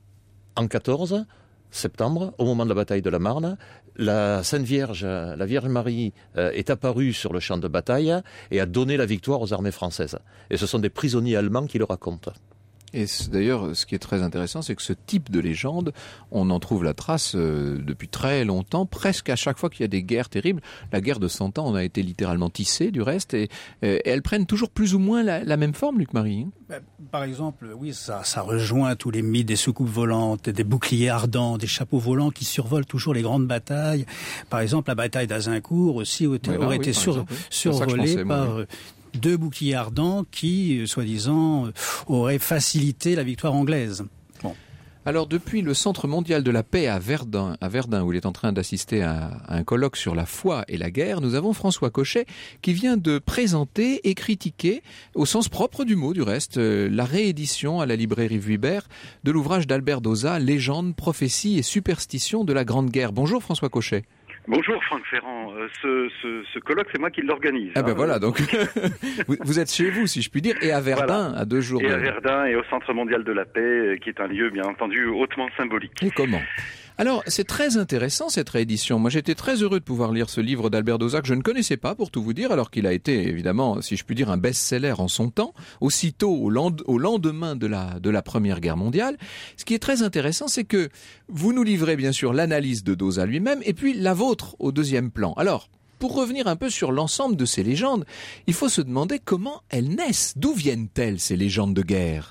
en quatorze septembre, au moment de la bataille de la Marne, la Sainte Vierge, la Vierge Marie, euh, est apparue sur le champ de bataille et a donné la victoire aux armées françaises. Et ce sont des prisonniers allemands qui le racontent. Et d'ailleurs, ce qui est très intéressant, c'est que ce type de légende, on en trouve la trace euh, depuis très longtemps, presque à chaque fois qu'il y a des guerres terribles. La guerre de Cent Ans, on a été littéralement tissée du reste, et, et elles prennent toujours plus ou moins la, la même forme, Luc Marie. Ben, par exemple, oui, ça, ça rejoint tous les mythes des soucoupes volantes, des boucliers ardents, des chapeaux volants qui survolent toujours les grandes batailles. Par exemple, la bataille d'Azincourt aussi aurait, oui, aurait oui, été sur, survolée par... Moi, oui. deux boucliers ardents qui, soi-disant, auraient facilité la victoire anglaise. Bon. Alors, depuis le Centre mondial de la paix à Verdun, à Verdun, où il est en train d'assister à un colloque sur la foi et la guerre, nous avons François Cochet qui vient de présenter et critiquer, au sens propre du mot du reste, la réédition à la librairie Vuibert de l'ouvrage d'Albert Dauzat, Légendes, prophéties et superstitions de la Grande Guerre. Bonjour François Cochet. Bonjour Franck Ferrand, euh, ce, ce, ce colloque c'est moi qui l'organise. Ah ben hein. Voilà, donc vous, vous êtes chez vous si je puis dire, et à Verdun, voilà. à deux jours. Et de... à Verdun et au Centre mondial de la paix, qui est un lieu bien entendu hautement symbolique. Et comment ? Alors, c'est très intéressant cette réédition. Moi, j'étais très heureux de pouvoir lire ce livre d'Albert Dauzat que je ne connaissais pas, pour tout vous dire, alors qu'il a été, évidemment, si je puis dire, un best-seller en son temps, aussitôt au, lend- au lendemain de la, de la Première Guerre mondiale. Ce qui est très intéressant, c'est que vous nous livrez, bien sûr, l'analyse de Dauzat lui-même, et puis la vôtre au deuxième plan. Alors, pour revenir un peu sur l'ensemble de ces légendes, il faut se demander comment elles naissent. D'où viennent-elles, ces légendes de guerre ?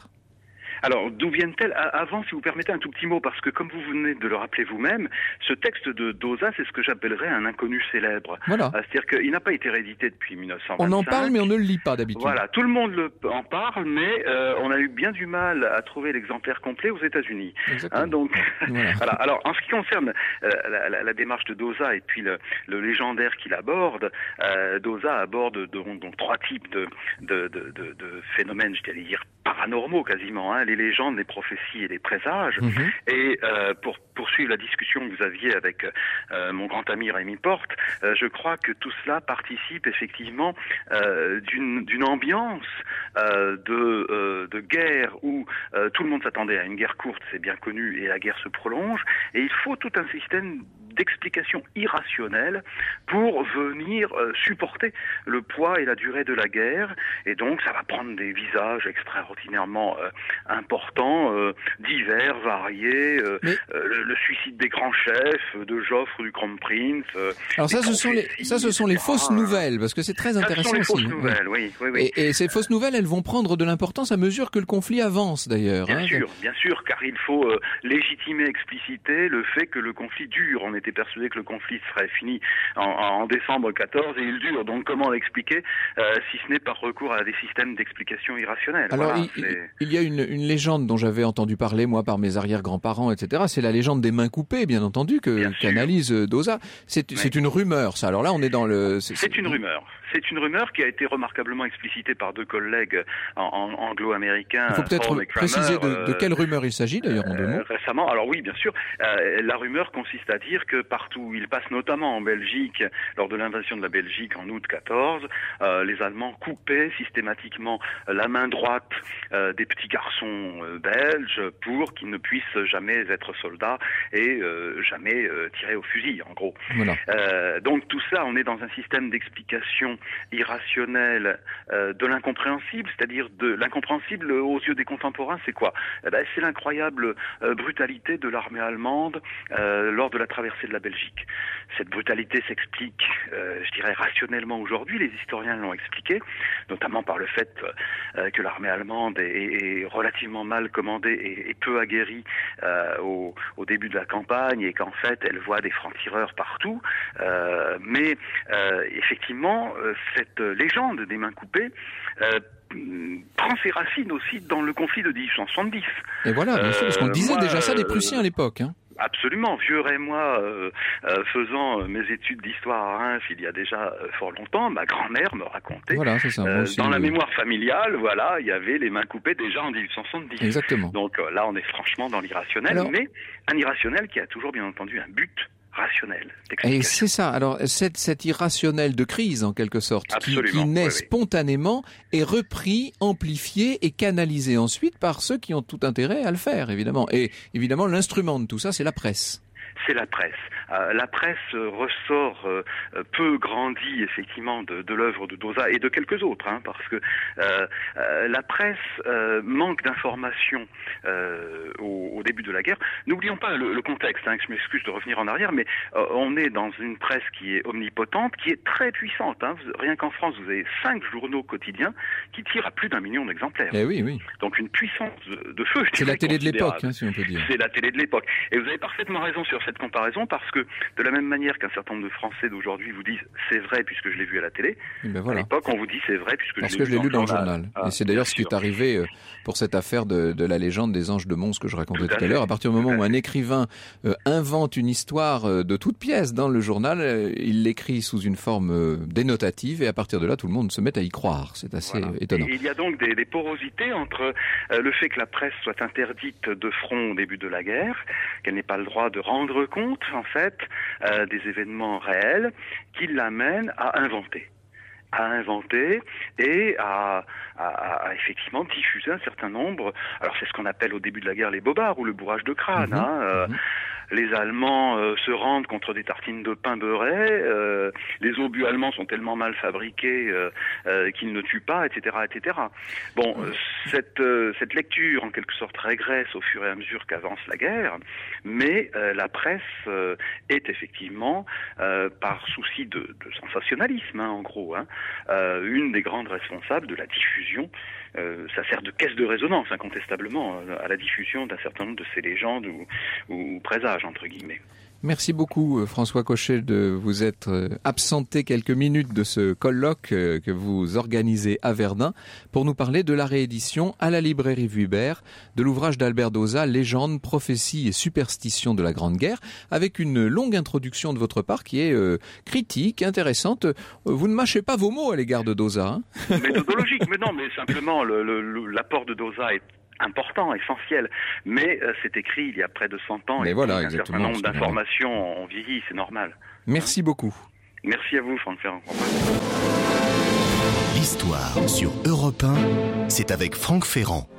Alors, d'où viennent-elles? Avant, si vous permettez un tout petit mot, parce que comme vous venez de le rappeler vous-même, ce texte de Dauzat, c'est ce que j'appellerais un inconnu célèbre. Voilà. C'est-à-dire qu'il n'a pas été réédité depuis mille neuf cent vingt-cinq. On en parle, mais on ne le lit pas d'habitude. Voilà, tout le monde le, en parle, mais euh, on a eu bien du mal à trouver l'exemplaire complet aux États-Unis. Hein, donc, voilà. voilà. Alors, en ce qui concerne euh, la, la, la démarche de Dauzat et puis le, le légendaire qu'il aborde, euh, Dauzat aborde donc, donc trois types de, de, de, de, de phénomènes, je dirais dire paranormaux quasiment, hein, les légendes, les prophéties et les présages. Mm-hmm. Et euh, pour poursuivre la discussion que vous aviez avec euh, mon grand ami Rémi Porte, euh, je crois que tout cela participe effectivement euh, d'une, d'une ambiance euh, de, euh, de guerre où euh, tout le monde s'attendait à une guerre courte, c'est bien connu, et la guerre se prolonge, et il faut tout un système d'explications irrationnelles pour venir euh, supporter le poids et la durée de la guerre, et donc ça va prendre des visages extraordinairement euh, importants, euh, divers, variés, euh, Mais... euh, le, le suicide des grands chefs, de Joffre, du Grand Prince. Euh, Alors ça, ce sont les, ça, ce sont les fausses nouvelles, parce que c'est très intéressant ça, ce sont les aussi. Fausses nouvelles, oui, oui, oui. Et, et ces fausses nouvelles, elles vont prendre de l'importance à mesure que le conflit avance, d'ailleurs. Bien hein, sûr, donc... bien sûr, car il faut euh, légitimer, expliciter le fait que le conflit dure. On était persuadé que le conflit serait fini en, en décembre quatorze et il dure. Donc comment l'expliquer euh, si ce n'est par recours à des systèmes d'explication irrationnels? Alors voilà, il, il y a une, une légende dont j'avais entendu parler moi par mes arrière-grands-parents, et cetera. C'est la légende des mains coupées, bien entendu, que qu'analyse Dauzat. C'est, oui. c'est une rumeur, ça. Alors là, on est dans le. C'est, c'est une rumeur. C'est une rumeur qui a été remarquablement explicitée par deux collègues en, en, anglo-américains. Il faut peut-être Kramer, préciser de, de quelle rumeur il s'agit, d'ailleurs, en deux mots. Euh, récemment, alors oui, bien sûr. Euh, la rumeur consiste à dire que partout où il passe, notamment en Belgique, lors de l'invasion de la Belgique en août quatorze, euh, les Allemands coupaient systématiquement la main droite euh, des petits garçons euh, belges pour qu'ils ne puissent jamais être soldats et euh, jamais euh, tirer au fusil, en gros. Voilà. Euh, donc tout ça, on est dans un système d'explication irrationnelle euh, de l'incompréhensible, c'est-à-dire de l'incompréhensible aux yeux des contemporains, c'est quoi? Eh ben, c'est l'incroyable euh, brutalité de l'armée allemande euh, lors de la traversée de la Belgique. Cette brutalité s'explique, euh, je dirais, rationnellement aujourd'hui, les historiens l'ont expliqué, notamment par le fait euh, que l'armée allemande est, est relativement mal commandée et, et peu aguerrie euh, au, au début de la campagne, et qu'en fait elle voit des francs-tireurs partout, euh, mais euh, effectivement cette légende des mains coupées euh, prend ses racines aussi dans le conflit de dix-huit cent soixante-dix. Et voilà, bien sûr, parce qu'on disait moi, déjà ça des Prussiens à l'époque. Hein. Absolument. Vieux et moi, euh, euh, faisant mes études d'histoire à Reims il y a déjà euh, fort longtemps, ma grand-mère me racontait, voilà, c'est ça, euh, aussi, dans oui. la mémoire familiale, voilà, il y avait les mains coupées déjà en dix-huit cent soixante-dix. Exactement. Donc euh, là, on est franchement dans l'irrationnel, Alors... mais un irrationnel qui a toujours bien entendu un but rationnel. Et c'est ça. Alors, cette, cet irrationnel de crise, en quelque sorte, qui, qui naît oui, spontanément, oui. est repris, amplifié et canalisé ensuite par ceux qui ont tout intérêt à le faire, évidemment. Et évidemment, l'instrument de tout ça, c'est la presse. C'est la presse. Euh, la presse euh, ressort euh, peu grandi effectivement de, de l'œuvre de Dauzat et de quelques autres, hein, parce que euh, euh, la presse euh, manque d'informations euh, au, au début de la guerre. N'oublions pas le, le contexte, hein, je m'excuse de revenir en arrière, mais euh, on est dans une presse qui est omnipotente, qui est très puissante. Hein. Rien qu'en France, vous avez cinq journaux quotidiens qui tirent à plus d'un million d'exemplaires. Eh oui, oui. Donc une puissance de, de feu. C'est la télé de l'époque, hein, si on peut dire. C'est la télé de l'époque. Et vous avez parfaitement raison sur cette comparaison, parce que de la même manière qu'un certain nombre de Français d'aujourd'hui vous disent c'est vrai puisque je l'ai vu à la télé, ben voilà. À l'époque on vous dit c'est vrai puisque parce je l'ai que vu je l'ai lu dans le journal. journal. Ah, et c'est d'ailleurs ce qui est arrivé pour cette affaire de, de la légende des anges de Mons que je racontais tout, tout à, à l'heure. À partir du moment où un écrivain euh, invente une histoire euh, de toute pièce dans le journal, euh, il l'écrit sous une forme euh, dénotative et à partir de là tout le monde se met à y croire. C'est assez voilà. étonnant. Et il y a donc des, des porosités entre euh, le fait que la presse soit interdite de front au début de la guerre, qu'elle n'ait pas le droit de rendre compte en fait euh, des événements réels, qui l'amènent à inventer. à inventer et à, à, à effectivement diffuser un certain nombre. Alors c'est ce qu'on appelle au début de la guerre les bobards ou le bourrage de crâne. Mmh, hein, euh, mmh. Les Allemands euh, se rendent contre des tartines de pain beurré, euh, les obus allemands sont tellement mal fabriqués euh, euh, qu'ils ne tuent pas, et cetera, et cetera. Bon, euh, cette, euh, cette lecture, en quelque sorte, régresse au fur et à mesure qu'avance la guerre, mais euh, la presse euh, est effectivement, euh, par souci de, de sensationnalisme, hein, en gros, hein, euh, une des grandes responsables de la diffusion. Euh, ça sert de caisse de résonance, incontestablement, à la diffusion d'un certain nombre de ces légendes ou, ou présages, entre guillemets. Merci beaucoup François Cochet de vous être absenté quelques minutes de ce colloque que vous organisez à Verdun pour nous parler de la réédition à la librairie Vuibert de l'ouvrage d'Albert Dauzat, Légendes, prophéties et superstitions de la Grande Guerre, avec une longue introduction de votre part qui est euh, critique, intéressante. Vous ne mâchez pas vos mots à l'égard de Dauzat. Hein Méthodologique, mais non, mais simplement le, le, le, l'apport de Dauzat est important, essentiel, mais euh, c'est écrit il y a près de cent ans mais et voilà, un certain nombre d'informations ont vieilli, c'est normal. Merci hein beaucoup. Merci à vous, Franck Ferrand. L'histoire sur Europe un, c'est avec Franck Ferrand.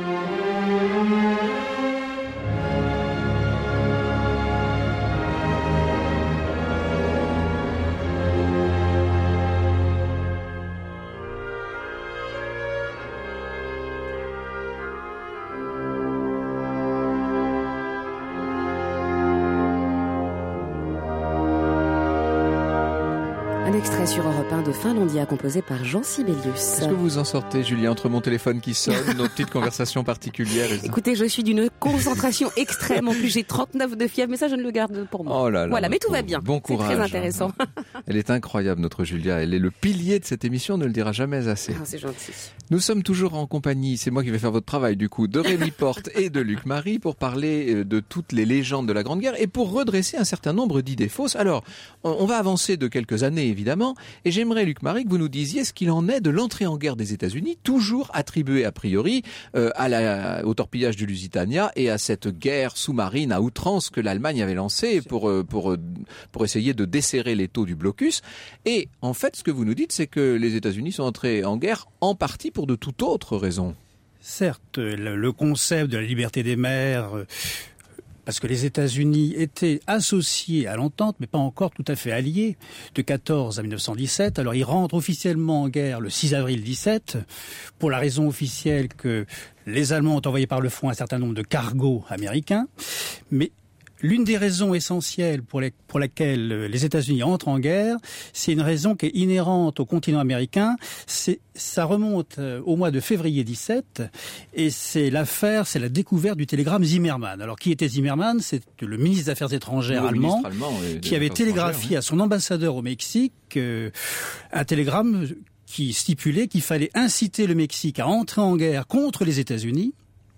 Un extrait sur Europe un de Finlandia composé par Jean Sibelius. Est-ce que vous en sortez, Julien, entre mon téléphone qui sonne, nos petites conversations particulières et... Écoutez, je suis d'une concentration extrême. En plus, j'ai trente-neuf de fièvre, mais ça, je ne le garde pour moi. Oh là là, voilà, mais tout va bien. Bon courage. C'est très intéressant. Elle est incroyable, notre Julia. Elle est le pilier de cette émission, on ne le dira jamais assez. Ah, c'est gentil. Nous sommes toujours en compagnie, c'est moi qui vais faire votre travail du coup, de Rémi Porte et de Luc Marie pour parler de toutes les légendes de la Grande Guerre et pour redresser un certain nombre d'idées fausses. Alors, on va avancer de quelques années évidemment, et j'aimerais, Luc Marie, que vous nous disiez ce qu'il en est de l'entrée en guerre des États-Unis, toujours attribuée a priori euh, à la, au torpillage du Lusitania et à cette guerre sous-marine à outrance que l'Allemagne avait lancée pour, pour, pour essayer de desserrer l'étau du blocus. Et en fait, ce que vous nous dites, c'est que les États-Unis sont entrés en guerre en partie pour de toute autre raison. Certes, le, le concept de la liberté des mers... Euh, parce que les États-Unis étaient associés à l'entente, mais pas encore tout à fait alliés, de quatorze à mille neuf cent dix-sept. Alors ils rentrent officiellement en guerre le six avril dix-sept, pour la raison officielle que les Allemands ont envoyé par le front un certain nombre de cargos américains, mais l'une des raisons essentielles pour, les, pour laquelle les États-Unis entrent en guerre, c'est une raison qui est inhérente au continent américain. C'est, ça remonte au mois de février dix-sept, et c'est l'affaire, c'est la découverte du télégramme Zimmermann. Alors, qui était Zimmermann? C'est le ministre des Affaires étrangères le allemand, allemand oui, qui avait télégraphié à son ambassadeur au Mexique euh, un télégramme qui stipulait qu'il fallait inciter le Mexique à entrer en guerre contre les États-Unis,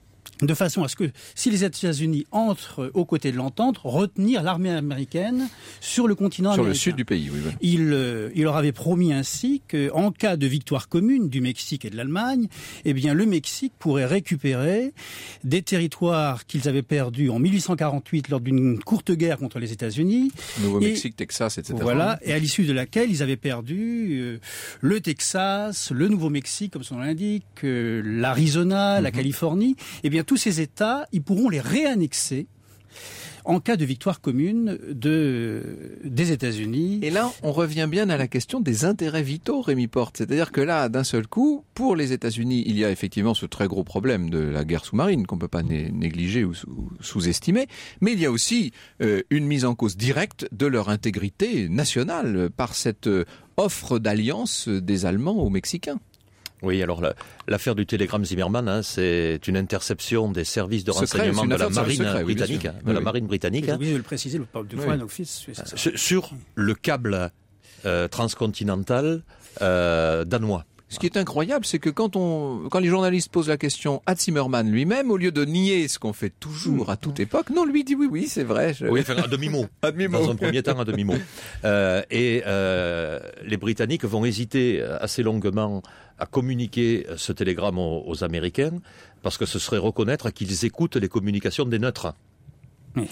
de façon à ce que, si les États-Unis entrent aux côtés de l'entente, retenir l'armée américaine sur le continent sur américain. Sur le sud du pays, oui. oui. Il, euh, il leur avait promis ainsi qu'en cas de victoire commune du Mexique et de l'Allemagne, eh bien, le Mexique pourrait récupérer des territoires qu'ils avaient perdus en mille huit cent quarante-huit lors d'une courte guerre contre les États-Unis. Nouveau-Mexique, Texas, et cetera. Voilà, et à l'issue de laquelle ils avaient perdu euh, le Texas, le Nouveau-Mexique, comme son nom l'indique, euh, l'Arizona, mm-hmm. la Californie. Eh bien, tous ces États, ils pourront les réannexer en cas de victoire commune de, des États-Unis. Et là, on revient bien à la question des intérêts vitaux, Rémi Porte. C'est-à-dire que là, d'un seul coup, pour les États-Unis, il y a effectivement ce très gros problème de la guerre sous-marine qu'on ne peut pas né- négliger ou sous- sous-estimer, mais il y a aussi euh, une mise en cause directe de leur intégrité nationale par cette euh, offre d'alliance des Allemands aux Mexicains. Oui, alors la, l'affaire du télégramme Zimmermann, hein, c'est une interception des services de secret, renseignement de la marine secret, britannique, oui, de oui, la oui. marine britannique. J'ai oublié de le préciser, le deux fois oui. un office. Oui, c'est ça. Sur, sur le câble euh, transcontinental euh, danois. Ce qui est incroyable, c'est que quand on, quand les journalistes posent la question à Zimmermann lui-même, au lieu de nier ce qu'on fait toujours à toute époque, non, lui dit oui, oui, c'est vrai. Je... Oui, enfin, à demi-mot. à demi-mot. Dans un premier temps, à demi-mot. Euh, et euh, les Britanniques vont hésiter assez longuement à communiquer ce télégramme aux, aux Américains, parce que ce serait reconnaître qu'ils écoutent les communications des neutres. Oui.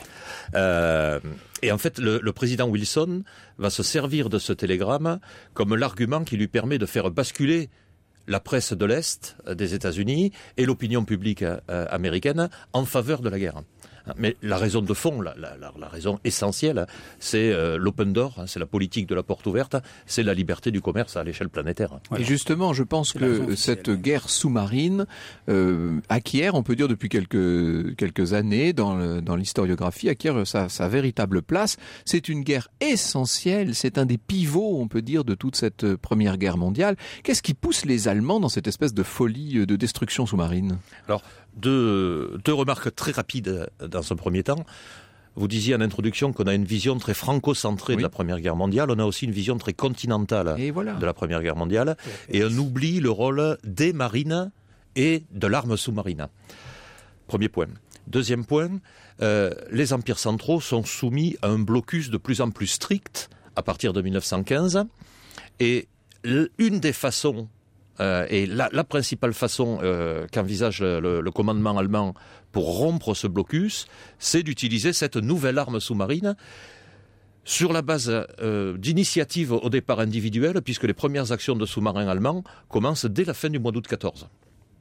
Euh, et en fait, le, le président Wilson va se servir de ce télégramme comme l'argument qui lui permet de faire basculer la presse de l'Est des États-Unis et l'opinion publique euh, américaine en faveur de la guerre. Mais la raison de fond, la, la, la, la raison essentielle, c'est euh, l'open door, hein, c'est la politique de la porte ouverte, c'est la liberté du commerce à l'échelle planétaire. Voilà. Et justement, je pense que cette guerre sous-marine euh, acquiert, on peut dire depuis quelques quelques années dans le, dans l'historiographie, acquiert sa, sa véritable place. C'est une guerre essentielle, c'est un des pivots, on peut dire, de toute cette Première Guerre mondiale. Qu'est-ce qui pousse les Allemands dans cette espèce de folie de destruction sous-marine ? Alors, deux, deux remarques très rapides dans un premier temps. Vous disiez en introduction qu'on a une vision très franco-centrée oui. de la Première Guerre mondiale. On a aussi une vision très continentale voilà. de la Première Guerre mondiale. Et on oublie le rôle des marines et de l'arme sous-marine. Premier point. Deuxième point, euh, les empires centraux sont soumis à un blocus de plus en plus strict à partir de mille neuf cent quinze. Et une des façons Euh, et la, la principale façon euh, qu'envisage le, le commandement allemand pour rompre ce blocus, c'est d'utiliser cette nouvelle arme sous-marine sur la base euh, d'initiatives au départ individuelles, puisque les premières actions de sous-marins allemands commencent dès la fin du mois d'août quatorze.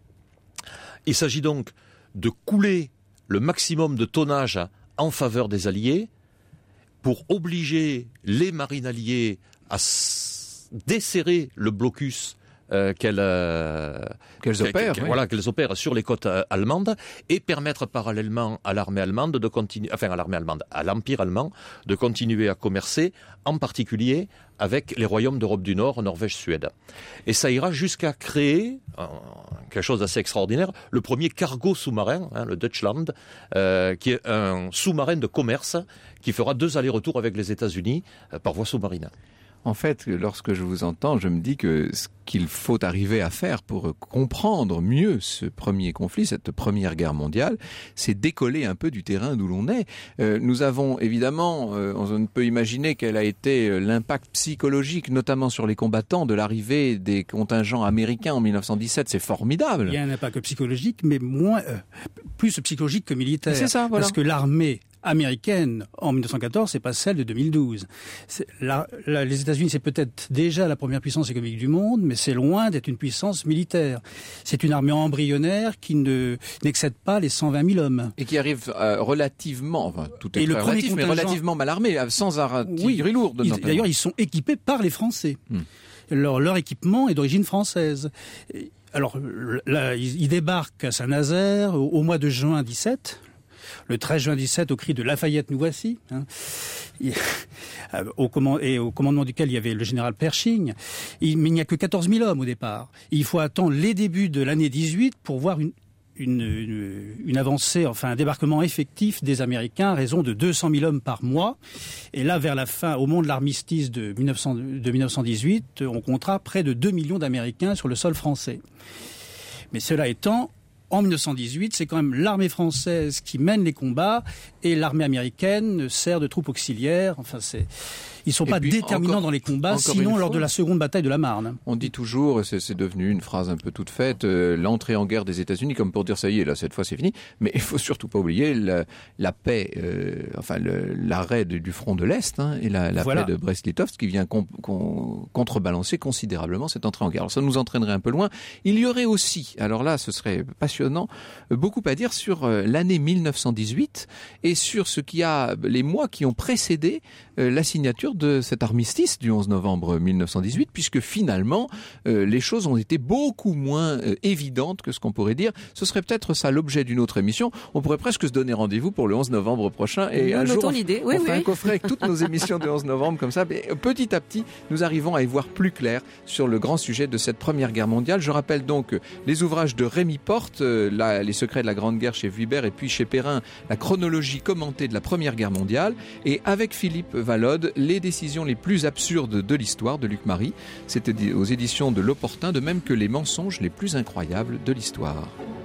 Il s'agit donc de couler le maximum de tonnage en faveur des Alliés pour obliger les marines alliées à s- desserrer le blocus Euh, qu'elles, euh, qu'elles opèrent, qu'elles, oui. voilà, qu'elles opèrent sur les côtes euh, allemandes et permettre parallèlement à l'armée allemande de continuer, enfin à l'armée allemande, à l'empire allemand de continuer à commercer, en particulier avec les royaumes d'Europe du Nord, Norvège, Suède. Et ça ira jusqu'à créer euh, quelque chose d'assez extraordinaire, le premier cargo sous-marin, hein, le Deutschland, euh, qui est un sous-marin de commerce qui fera deux allers-retours avec les États-Unis euh, par voie sous-marine. En fait, lorsque je vous entends, je me dis que ce qu'il faut arriver à faire pour comprendre mieux ce premier conflit, cette Première Guerre mondiale, c'est décoller un peu du terrain d'où l'on est. Euh, nous avons évidemment, euh, on peut imaginer quel a été l'impact psychologique, notamment sur les combattants, de l'arrivée des contingents américains en mille neuf cent dix-sept. C'est formidable. Il y a un impact psychologique, mais moins, euh, plus psychologique que militaire. C'est ça, voilà. Parce que l'armée américaine en mille neuf cent quatorze, c'est pas celle de deux mille douze. C'est la, la, les États-Unis, c'est peut-être déjà la première puissance économique du monde, mais c'est loin d'être une puissance militaire. C'est une armée embryonnaire qui ne n'excède pas les cent vingt mille hommes et qui arrive euh, relativement, enfin tout est et très relatif, mais relativement mal armé, sans artillerie oui, lourde. Ils, d'ailleurs, ils sont équipés par les Français. Hmm. Leur, leur équipement est d'origine française. Alors là, ils, ils débarquent à Saint-Nazaire au, au mois de juin dix-sept. Le treize juin dix-sept, au cri de Lafayette, nous voici, hein, au command- et au commandement duquel il y avait le général Pershing. Il, mais il n'y a que quatorze mille hommes au départ. Il faut attendre les débuts de l'année dix-huit pour voir une, une, une, une avancée, enfin un débarquement effectif des Américains à raison de deux cent mille hommes par mois. Et là, vers la fin, au moment de l'armistice de, mille neuf cents, de mille neuf cent dix-huit, on comptera près de deux millions d'Américains sur le sol français. Mais cela étant, en mille neuf cent dix-huit, c'est quand même l'armée française qui mène les combats et l'armée américaine sert de troupe auxiliaire. Enfin, c'est... Ils ne sont et pas puis, déterminants encore, dans les combats, sinon lors de la seconde bataille de la Marne. On dit toujours, c'est, c'est devenu une phrase un peu toute faite, euh, l'entrée en guerre des États-Unis, comme pour dire ça y est, là cette fois c'est fini. Mais il faut surtout pas oublier la, la paix, euh, enfin le, l'arrêt de, du front de l'Est hein, et la, la voilà. paix de Brest-Litovsk qui vient com, com, contrebalancer considérablement cette entrée en guerre. Alors ça nous entraînerait un peu loin. Il y aurait aussi, alors là ce serait passionnant, beaucoup à dire sur euh, l'année mille neuf cent dix-huit et sur ce qui a les mois qui ont précédé euh, la signature de cet armistice du onze novembre mille neuf cent dix-huit, puisque finalement euh, les choses ont été beaucoup moins euh, évidentes que ce qu'on pourrait dire. Ce serait peut-être ça l'objet d'une autre émission. On pourrait presque se donner rendez-vous pour le onze novembre prochain et nous un jour on, l'idée. Oui, on oui. fait un coffret avec toutes nos émissions du onze novembre comme ça. Mais petit à petit, nous arrivons à y voir plus clair sur le grand sujet de cette Première Guerre mondiale. Je rappelle donc les ouvrages de Rémy Porte, euh, la, les secrets de la Grande Guerre chez Vuibert et puis chez Perrin, la chronologie commentée de la Première Guerre mondiale, et avec Philippe Valode, les décisions les plus absurdes de l'histoire de Luc Marie. C'était aux éditions de L'Opportun, de même que les mensonges les plus incroyables de l'histoire.